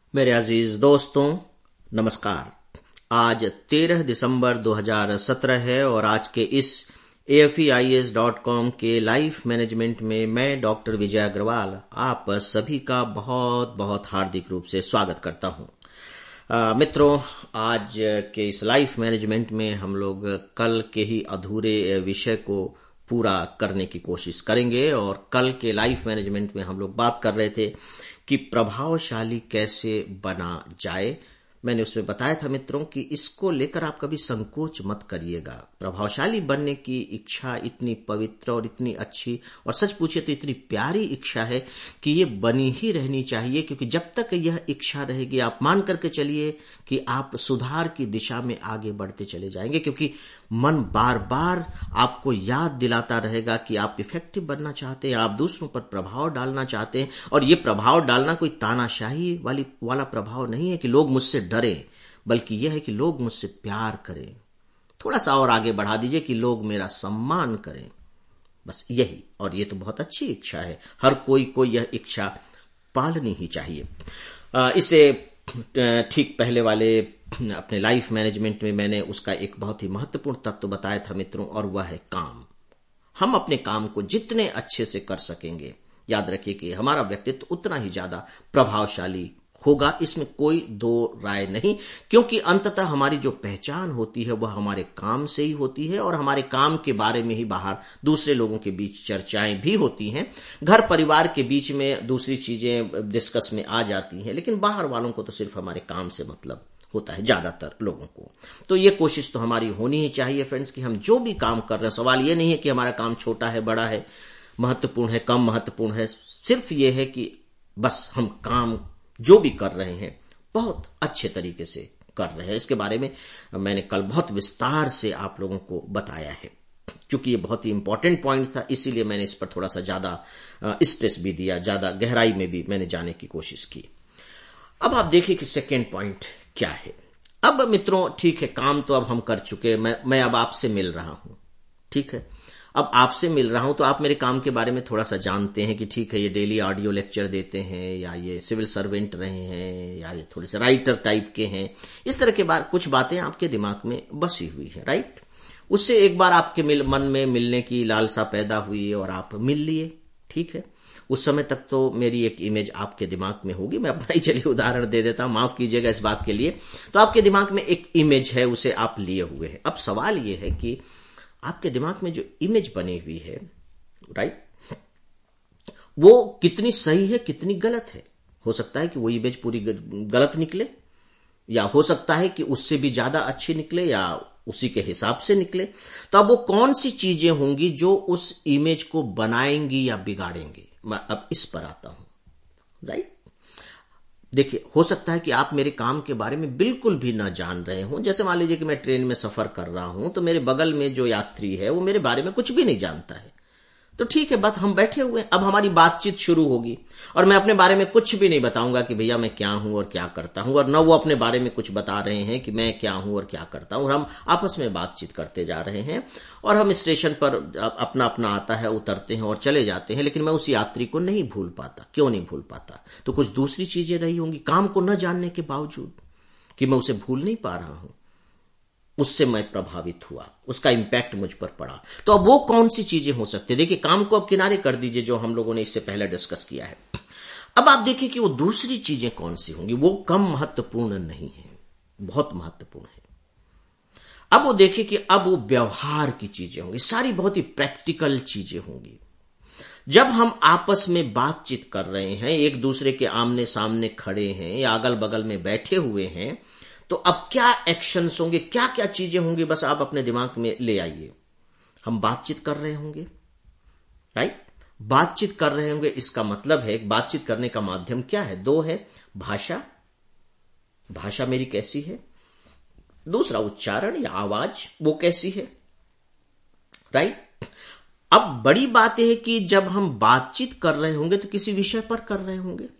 मेरे अजीज दोस्तों, नमस्कार। आज 13 दिसंबर 2017 है और आज के इस AFEIS.com के लाइफ मैनेजमेंट में मैं डॉक्टर विजय अग्रवाल आप सभी का बहुत बहुत हार्दिक रूप से स्वागत करता हूं। मित्रों, आज के इस लाइफ मैनेजमेंट में हम लोग कल के ही अधूरे विषय को पूरा करने की कोशिश करेंगे और कल के लाइफ मैनेजमेंट में हम लोग बात कर रहे थे कि प्रभावशाली कैसे बना जाए। मैंने उसमें बताया था मित्रों कि इसको लेकर आप कभी संकोच मत करिएगा। प्रभावशाली बनने की इच्छा इतनी पवित्र और इतनी अच्छी और सच पूछे तो इतनी प्यारी इच्छा है कि ये बनी ही रहनी चाहिए, क्योंकि जब तक यह इच्छा रहेगी आप मान करके चलिए कि आप सुधार की दिशा में आगे बढ़ते चले जाएंगे, क्योंकि मन बार बार आपको याद दिलाता रहेगा कि आप इफेक्टिव बनना चाहते हैं, आप दूसरों पर प्रभाव डालना चाहते हैं। और ये प्रभाव डालना कोई तानाशाही वाला प्रभाव नहीं है कि लोग मुझसे डरे, बल्कि यह है कि लोग मुझसे प्यार करें। थोड़ा सा और आगे बढ़ा दीजिए कि लोग मेरा सम्मान करें, बस यही। और ये तो बहुत अच्छी इच्छा है, हर कोई को यह इच्छा पालनी ही चाहिए। इसे ठीक पहले वाले अपने लाइफ मैनेजमेंट में मैंने उसका एक बहुत ही महत्वपूर्ण तत्व बताया था मित्रों, और वह है काम। हम अपने काम को जितने अच्छे से कर सकेंगे, याद रखिए कि हमारा व्यक्तित्व उतना ही ज्यादा प्रभावशाली होगा, इसमें कोई दो राय नहीं, क्योंकि अंततः हमारी जो पहचान होती है वह हमारे काम से ही होती है और हमारे काम के बारे में ही बाहर दूसरे लोगों के बीच चर्चाएं भी होती हैं। घर परिवार के बीच में दूसरी चीजें डिस्कस में आ जाती हैं, लेकिन बाहर वालों को तो सिर्फ हमारे काम से मतलब होता है, ज्यादातर लोगों को। तो ये कोशिश तो हमारी होनी ही चाहिए फ्रेंड्स कि हम जो भी काम कर रहे हैं, सवाल ये नहीं है कि हमारा काम छोटा है, बड़ा है, महत्वपूर्ण है, कम महत्वपूर्ण है। सिर्फ ये है कि बस हम काम जो भी कर रहे हैं बहुत अच्छे तरीके से कर रहे हैं। इसके बारे में मैंने कल बहुत विस्तार से आप लोगों को बताया है। चूंकि ये बहुत ही इंपॉर्टेंट पॉइंट था, इसीलिए मैंने इस पर थोड़ा सा ज्यादा स्ट्रेस भी दिया, ज्यादा गहराई में भी मैंने जाने की कोशिश की। अब आप देखिए कि सेकेंड पॉइंट क्या है। अब मित्रों, ठीक है, काम तो अब हम कर चुके, मैं अब आपसे मिल रहा हूं, ठीक है। अब आपसे मिल रहा हूं तो आप मेरे काम के बारे में थोड़ा सा जानते हैं कि ठीक है, ये डेली ऑडियो लेक्चर देते हैं, या ये सिविल सर्वेंट रहे हैं, या ये थोड़े से राइटर टाइप के हैं। इस तरह के कुछ बातें आपके दिमाग में बसी हुई है, राइट। उससे एक बार आपके मन में मिलने की लालसा पैदा हुई और आप मिल लिए, ठीक है। उस समय तक तो मेरी एक इमेज आपके दिमाग में होगी। मैं अपना ही चलिए उदाहरण दे देता हूं, माफ कीजिएगा इस बात के लिए। तो आपके दिमाग में एक इमेज है, उसे आप लिए हुए हैं। अब सवाल यह है कि आपके दिमाग में जो इमेज बनी हुई है, राइट, वो कितनी सही है, कितनी गलत है। हो सकता है कि वो इमेज पूरी गलत निकले, या हो सकता है कि उससे भी ज्यादा अच्छी निकले, या उसी के हिसाब से निकले। तो अब वो कौन सी चीजें होंगी जो उस इमेज को बनाएंगी या बिगाड़ेंगी, मैं अब इस पर आता हूं, राइट। देखिए, हो सकता है कि आप मेरे काम के बारे में बिल्कुल भी ना जान रहे हो। जैसे मान लीजिए कि मैं ट्रेन में सफर कर रहा हूं, तो मेरे बगल में जो यात्री है वो मेरे बारे में कुछ भी नहीं जानता है। तो ठीक है, बात हम बैठे हुए हैं, अब हमारी बातचीत शुरू होगी और मैं अपने बारे में कुछ भी नहीं बताऊंगा कि भैया मैं क्या हूं और क्या करता हूं, और न वो अपने बारे में कुछ बता रहे हैं कि मैं क्या हूं और क्या करता हूं। और हम आपस में बातचीत करते जा रहे हैं और हम स्टेशन पर अपना अपना आता है, उतरते हैं और चले जाते हैं। लेकिन मैं उस यात्री को नहीं भूल पाता। क्यों नहीं भूल पाता? तो कुछ दूसरी चीजें रही होंगी, काम को न जानने के बावजूद, कि मैं उसे भूल नहीं पा रहा हूं। उससे मैं प्रभावित हुआ, उसका इंपैक्ट मुझ पर पड़ा। तो अब वो कौन सी चीजें हो सकती है? देखिए, काम को अब किनारे कर दीजिए, जो हम लोगों ने इससे पहले डिस्कस किया है। अब आप देखिए कि वो दूसरी चीजें कौन सी होंगी। वो कम महत्वपूर्ण नहीं है, बहुत महत्वपूर्ण है। अब वो देखिए कि अब वो व्यवहार की चीजें होंगी, सारी बहुत ही प्रैक्टिकल चीजें होंगी। जब हम आपस में बातचीत कर रहे हैं, एक दूसरे के आमने सामने खड़े हैं या अगल बगल में बैठे हुए हैं, तो अब क्या एक्शंस होंगे, क्या क्या चीजें होंगी, बस आप अपने दिमाग में ले आइए। हम बातचीत कर रहे होंगे, राइट। बातचीत कर रहे होंगे, इसका मतलब है बातचीत करने का माध्यम क्या है? दो है, भाषा, भाषा मेरी कैसी है, दूसरा उच्चारण या आवाज, वो कैसी है, राइट। अब बड़ी बात यह है कि जब हम बातचीत कर रहे होंगे तो किसी विषय पर कर रहे होंगे।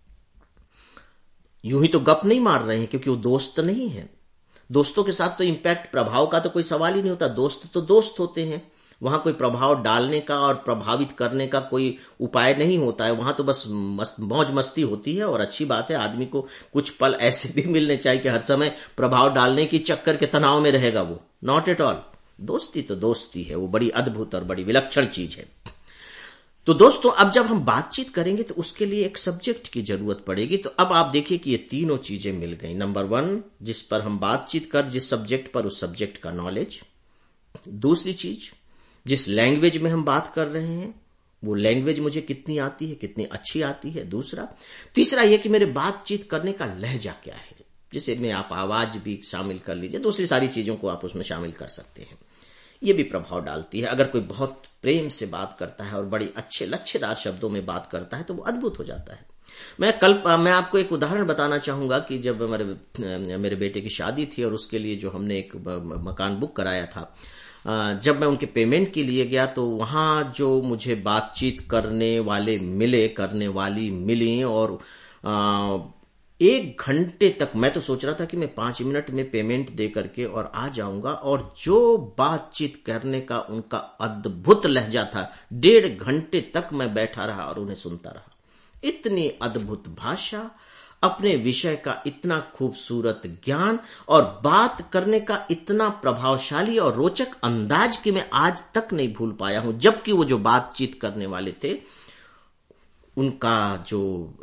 यूं ही तो गप नहीं मार रहे हैं, क्योंकि वो दोस्त नहीं है। दोस्तों के साथ तो इंपैक्ट, प्रभाव का तो कोई सवाल ही नहीं होता। दोस्त तो दोस्त होते हैं, वहां कोई प्रभाव डालने का और प्रभावित करने का कोई उपाय नहीं होता है। वहां तो बस मौज मस्ती होती है, और अच्छी बात है, आदमी को कुछ पल ऐसे भी मिलने चाहिए कि हर समय प्रभाव डालने की चक्कर के तनाव में रहेगा वो। Not at all. दोस्ती तो दोस्ती है, वो बड़ी अद्भुत और बड़ी विलक्षण चीज है। तो दोस्तों, अब जब हम बातचीत करेंगे तो उसके लिए एक सब्जेक्ट की जरूरत पड़ेगी। तो अब आप देखिए कि ये तीनों चीजें मिल गई। नंबर 1, जिस पर हम बातचीत कर, जिस सब्जेक्ट पर, उस सब्जेक्ट का नॉलेज। दूसरी चीज, जिस लैंग्वेज में हम बात कर रहे हैं वो लैंग्वेज मुझे कितनी आती है, कितनी अच्छी आती है। दूसरा, तीसरा यह कि मेरे बातचीत करने का लहजा क्या है, जिसे में आप आवाज भी शामिल कर लीजिए, दूसरी सारी चीजों को आप उसमें शामिल कर सकते हैं। ये भी प्रभाव डालती है। अगर कोई बहुत प्रेम से बात करता है और बड़ी अच्छे लच्छेदार शब्दों में बात करता है तो वो अद्भुत हो जाता है। मैं आपको एक उदाहरण बताना चाहूंगा कि जब मेरे बेटे की शादी थी और उसके लिए जो हमने एक मकान बुक कराया था, जब मैं उनके पेमेंट के लिए गया तो वहां जो मुझे बातचीत करने वाली मिली, और 1 घंटे तक मैं तो सोच रहा था कि मैं 5 मिनट में पेमेंट दे करके और आ जाऊंगा, और जो बातचीत करने का उनका अद्भुत लहजा था, 1.5 घंटे तक मैं बैठा रहा और उन्हें सुनता रहा। इतनी अद्भुत भाषा, अपने विषय का इतना खूबसूरत ज्ञान और बात करने का इतना प्रभावशाली और रोचक अंदाज कि मैं आज तक नहीं भूल पाया हूं। जबकि वो जो बातचीत करने वाले थे, उनका जो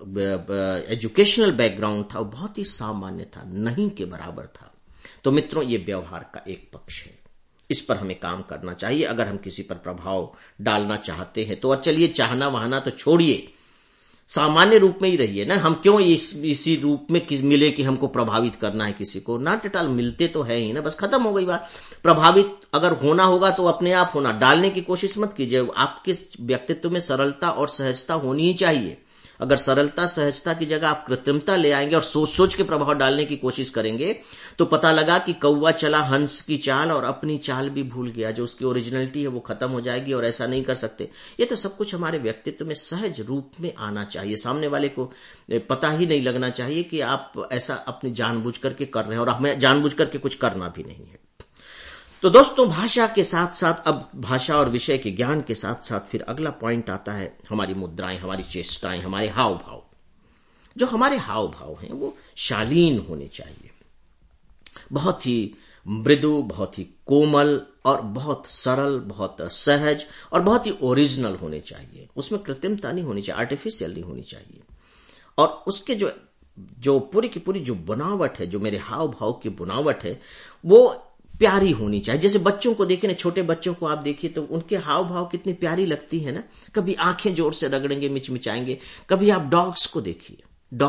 एजुकेशनल बैकग्राउंड था वो बहुत ही सामान्य था, नहीं के बराबर था। तो मित्रों, ये व्यवहार का एक पक्ष है, इस पर हमें काम करना चाहिए अगर हम किसी पर प्रभाव डालना चाहते हैं तो। और चलिए, चाहना वहाना तो छोड़िए, सामान्य रूप में ही रहिए ना। हम क्यों इसी रूप में मिले कि हमको प्रभावित करना है किसी को? Not at all. मिलते तो है ही ना, बस खत्म हो गई बात। प्रभावित अगर होना होगा तो अपने आप होना, डालने की कोशिश मत कीजिए। आपके व्यक्तित्व में सरलता और सहजता होनी ही चाहिए। अगर सरलता सहजता की जगह आप कृत्रिमता ले आएंगे और सोच सोच के प्रभाव डालने की कोशिश करेंगे तो पता लगा कि कौवा चला हंस की चाल और अपनी चाल भी भूल गया। जो उसकी ओरिजिनलिटी है वो खत्म हो जाएगी, और ऐसा नहीं कर सकते। ये तो सब कुछ हमारे व्यक्तित्व में सहज रूप में आना चाहिए। सामने वाले को पता ही नहीं लगना चाहिए कि आप ऐसा अपनी जानबूझ करके कर रहे हैं, और हमें जानबूझ करके कुछ करना भी नहीं है। तो दोस्तों, भाषा के साथ साथ, अब भाषा और विषय के ज्ञान के साथ साथ फिर अगला पॉइंट आता है हमारी मुद्राएं, हमारी चेष्टाएं, हमारे हाव भाव। जो हमारे हाव भाव हैं वो शालीन होने चाहिए, बहुत ही मृदु, बहुत ही कोमल और बहुत सरल, बहुत सहज और बहुत ही ओरिजिनल होने चाहिए। उसमें कृत्रिमता नहीं होनी चाहिए, आर्टिफिशियल नहीं होनी चाहिए। और उसके जो पूरी की पूरी जो बनावट है, जो मेरे हाव भाव की बनावट है, वो प्यारी होनी चाहिए। जैसे बच्चों को देखिए ना, छोटे बच्चों को आप देखिए तो उनके हाव भाव कितनी प्यारी लगती है ना। कभी आंखें जोर से रगड़ेंगे, मिचमिचाएंगे। कभी आप डॉग्स को देखिए,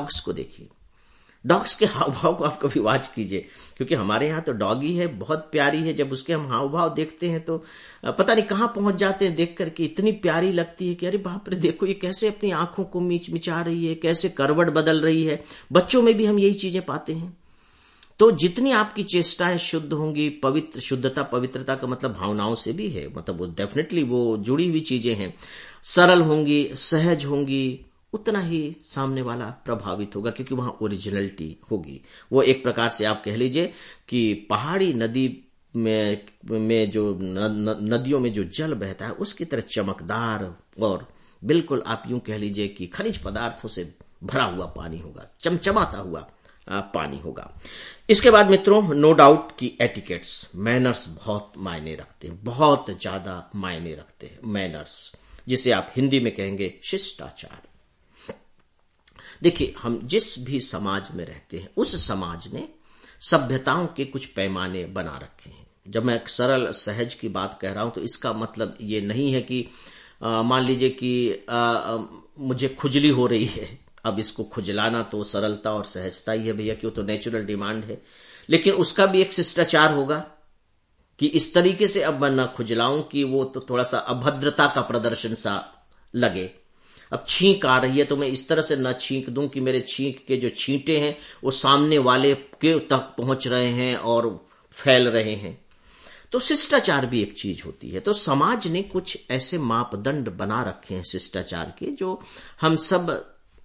डॉग्स के हाव भाव को आप कभी वॉच कीजिए, क्योंकि हमारे यहाँ तो डॉगी है, बहुत प्यारी है। जब उसके हम हाव भाव देखते हैं तो पता नहीं कहाँ पहुंच जाते हैं, देख करके इतनी प्यारी लगती है कि अरे बाप रे, देखो ये कैसे अपनी आंखों को मिचा रही है, कैसे करवट बदल रही है। बच्चों में भी हम यही चीजें पाते हैं। तो जितनी आपकी चेष्टाएं शुद्ध होंगी, पवित्र, शुद्धता पवित्रता का मतलब भावनाओं से भी है, मतलब वो डेफिनेटली वो जुड़ी हुई चीजें हैं, सरल होंगी, सहज होंगी, उतना ही सामने वाला प्रभावित होगा, क्योंकि वहां ओरिजिनलिटी होगी। वो एक प्रकार से आप कह लीजिए कि पहाड़ी नदी में जो नदियों में जो जल बहता है उसकी तरह चमकदार और बिल्कुल आप यूं कह लीजिए कि खनिज पदार्थों से भरा हुआ पानी होगा, चमचमाता हुआ पानी होगा। इसके बाद मित्रों, नो डाउट कि एटिकेट्स, मैनर्स बहुत मायने रखते हैं, बहुत ज्यादा मायने रखते हैं। मैनर्स, जिसे आप हिंदी में कहेंगे शिष्टाचार। देखिए, हम जिस भी समाज में रहते हैं उस समाज ने सभ्यताओं के कुछ पैमाने बना रखे हैं। जब मैं सरल सहज की बात कह रहा हूं तो इसका मतलब ये नहीं है कि मान लीजिए कि मुझे खुजली हो रही है, अब इसको खुजलाना तो सरलता और सहजता ही है भैया, क्यों, तो नेचुरल डिमांड है। लेकिन उसका भी एक शिष्टाचार होगा कि इस तरीके से अब मैं न खुजलाऊं कि वो तो थोड़ा सा अभद्रता का प्रदर्शन सा लगे। अब छींक आ रही है तो मैं इस तरह से न छींक दूं कि मेरे छींक के जो छींटे हैं वो सामने वाले के तक पहुंच रहे हैं और फैल रहे हैं। तो शिष्टाचार भी एक चीज होती है। तो समाज ने कुछ ऐसे मापदंड बना रखे हैं शिष्टाचार के, जो हम सब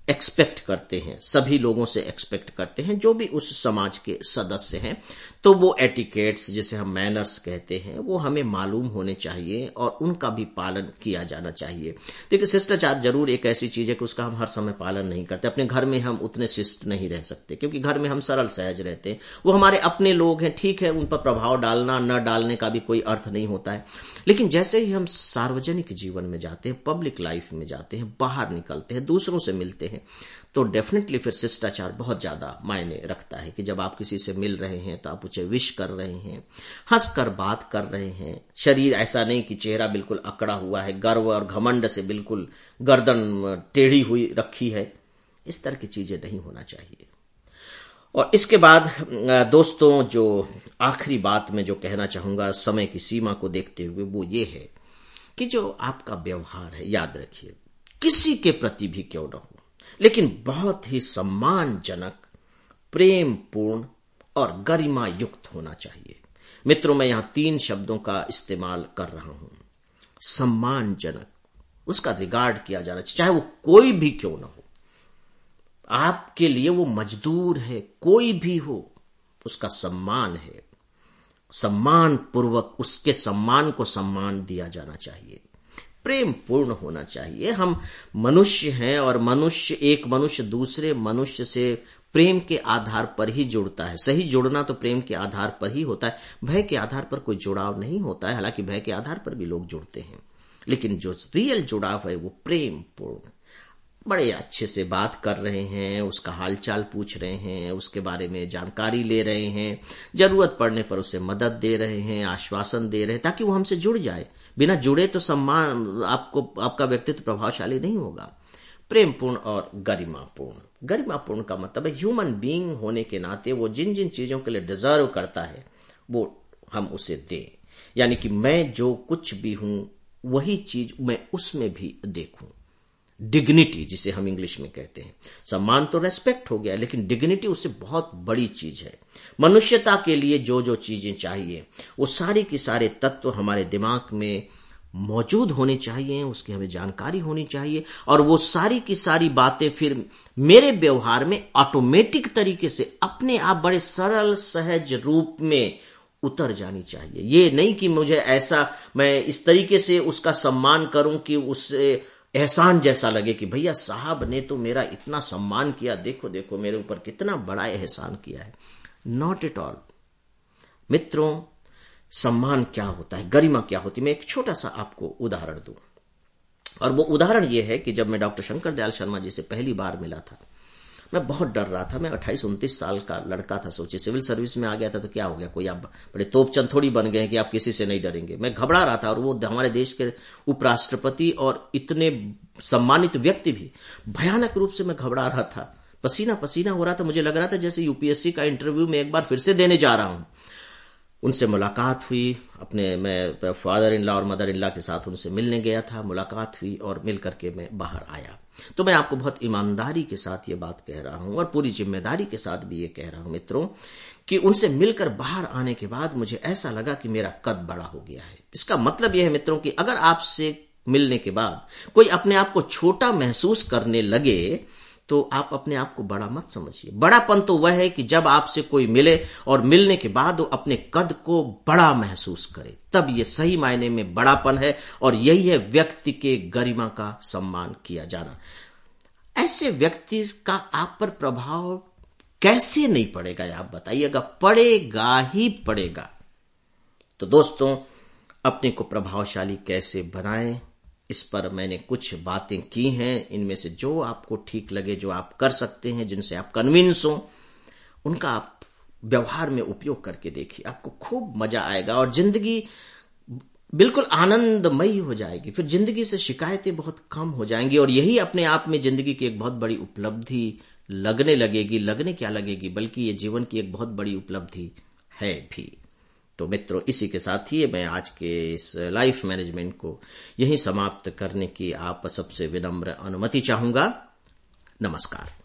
एक्सपेक्ट करते हैं, सभी लोगों से एक्सपेक्ट करते हैं जो भी उस समाज के सदस्य हैं। तो वो एटिकेट्स जिसे हम मैनर्स कहते हैं वो हमें मालूम होने चाहिए और उनका भी पालन किया जाना चाहिए। देखिए, शिष्टाचार जरूर एक ऐसी चीज है कि उसका हम हर समय पालन नहीं करते। अपने घर में हम उतने शिष्ट नहीं रह सकते क्योंकि घर में हम सरल सहज रहते हैं, वो हमारे अपने लोग हैं, ठीक है, उन पर प्रभाव डालना न डालने का भी कोई अर्थ नहीं होता है। लेकिन जैसे ही हम सार्वजनिक जीवन में जाते हैं, पब्लिक लाइफ में जाते हैं, बाहर निकलते हैं, दूसरों से मिलते हैं, तो डेफिनेटली फिर शिष्टाचार बहुत ज्यादा मायने रखता है कि जब आप किसी से मिल रहे हैं तो आप उसे विश कर रहे हैं, हंसकर बात कर रहे हैं, शरीर ऐसा नहीं कि चेहरा बिल्कुल अकड़ा हुआ है, गर्व और घमंड से बिल्कुल गर्दन टेढ़ी हुई रखी है, इस तरह की चीजें नहीं होना चाहिए। और इसके बाद दोस्तों, जो आखिरी बात में जो कहना चाहूंगा समय की सीमा को देखते हुए, वो ये है कि जो आपका व्यवहार है, याद रखिए, किसी के प्रति भी क्यों न हो, लेकिन बहुत ही सम्मानजनक, प्रेम पूर्ण और गरिमा युक्त होना चाहिए। मित्रों, मैं यहां 3 शब्दों का इस्तेमाल कर रहा हूं। सम्मानजनक, उसका रिगार्ड किया जाना चाहिए, चाहे वो कोई भी क्यों न हो। आपके लिए वो मजदूर है, कोई भी हो, उसका सम्मान है। सम्मान पूर्वक उसके सम्मान को सम्मान दिया जाना चाहिए। प्रेम पूर्ण होना चाहिए। हम मनुष्य हैं और एक मनुष्य दूसरे मनुष्य से प्रेम के आधार पर ही जुड़ता है। सही जुड़ना तो प्रेम के आधार पर ही होता है, भय के आधार पर कोई जुड़ाव नहीं होता है। हालांकि भय के आधार पर भी लोग जुड़ते हैं, लेकिन जो रियल जुड़ाव है वो प्रेम पूर्ण। बड़े अच्छे से बात कर रहे हैं, उसका हालचाल पूछ रहे हैं, उसके बारे में जानकारी ले रहे हैं, जरूरत पड़ने पर उसे मदद दे रहे हैं, आश्वासन दे रहे हैं, ताकि वो हमसे जुड़ जाए। बिना जुड़े तो सम्मान आपका व्यक्तित्व प्रभावशाली नहीं होगा। प्रेमपूर्ण और गरिमापूर्ण। गरिमापूर्ण का मतलब है ह्यूमन बीइंग होने के नाते वो जिन जिन चीजों के लिए डिजर्व करता है वो हम उसे दें। यानी कि मैं जो कुछ भी हूं वही चीज मैं उसमें भी देखूं। डिग्निटी जिसे हम इंग्लिश में कहते हैं। सम्मान तो रेस्पेक्ट हो गया, लेकिन डिग्निटी उससे बहुत बड़ी चीज है। मनुष्यता के लिए जो जो चीजें चाहिए वो सारी की सारे तत्व हमारे दिमाग में मौजूद होने चाहिए, उसकी हमें जानकारी होनी चाहिए, और वो सारी की सारी बातें फिर मेरे व्यवहार में ऑटोमेटिक तरीके से अपने आप बड़े सरल सहज रूप में उतर जानी चाहिए। ये नहीं कि मुझे ऐसा मैं इस तरीके से उसका सम्मान करूं कि उससे एहसान जैसा लगे कि भैया साहब ने तो मेरा इतना सम्मान किया, देखो देखो मेरे ऊपर कितना बड़ा एहसान किया है। Not at all. मित्रों, सम्मान क्या होता है, गरिमा क्या होती है, मैं एक छोटा सा आपको उदाहरण दूं। और वो उदाहरण ये है कि जब मैं डॉक्टर शंकर दयाल शर्मा जी से पहली बार मिला था, मैं बहुत डर रहा था। मैं 28-29 साल का लड़का था। सोचिए, सिविल सर्विस में आ गया था तो क्या हो गया, कोई आप बड़े तोपचंद थोड़ी बन गए कि आप किसी से नहीं डरेंगे। मैं घबरा रहा था, और वो हमारे देश के उपराष्ट्रपति और इतने सम्मानित व्यक्ति भी, भयानक रूप से मैं घबरा रहा था, पसीना पसीना हो रहा था। मुझे लग रहा था जैसे यूपीएससी का इंटरव्यू में एक बार फिर से देने जा रहा हूं। उनसे मुलाकात हुई, मैं फादर इन लॉ और मदर इन लॉ के साथ उनसे मिलने गया था, मुलाकात हुई और मिल करके मैं बाहर आया। तो मैं आपको बहुत ईमानदारी के साथ ये बात कह रहा हूं और पूरी जिम्मेदारी के साथ भी ये कह रहा हूं मित्रों, कि उनसे मिलकर बाहर आने के बाद मुझे ऐसा लगा कि मेरा कद बड़ा हो गया है। इसका मतलब यह है मित्रों कि अगर आपसे मिलने के बाद कोई अपने आप को छोटा महसूस करने लगे तो आप अपने आप को बड़ा मत समझिए। बड़ापन तो वह है कि जब आपसे कोई मिले और मिलने के बाद वो अपने कद को बड़ा महसूस करे, तब ये सही मायने में बड़ापन है। और यही है व्यक्ति के गरिमा का सम्मान किया जाना। ऐसे व्यक्ति का आप पर प्रभाव कैसे नहीं पड़ेगा, आप बताइएगा? पड़ेगा ही पड़ेगा। तो दोस्तों, अपने को प्रभावशाली कैसे बनाएं, इस पर मैंने कुछ बातें की हैं। इनमें से जो आपको ठीक लगे, जो आप कर सकते हैं, जिनसे आप कन्विंस हो, उनका आप व्यवहार में उपयोग करके देखिए। आपको खूब मजा आएगा और जिंदगी बिल्कुल आनंदमयी हो जाएगी। फिर जिंदगी से शिकायतें बहुत कम हो जाएंगी और यही अपने आप में जिंदगी की एक बहुत बड़ी उपलब्धि लगने लगेगी। लगने क्या लगेगी, बल्कि ये जीवन की एक बहुत बड़ी उपलब्धि है भी। तो मित्रों, इसी के साथ ही मैं आज के इस लाइफ मैनेजमेंट को यहीं समाप्त करने की आप सबसे विनम्र अनुमति चाहूंगा। नमस्कार।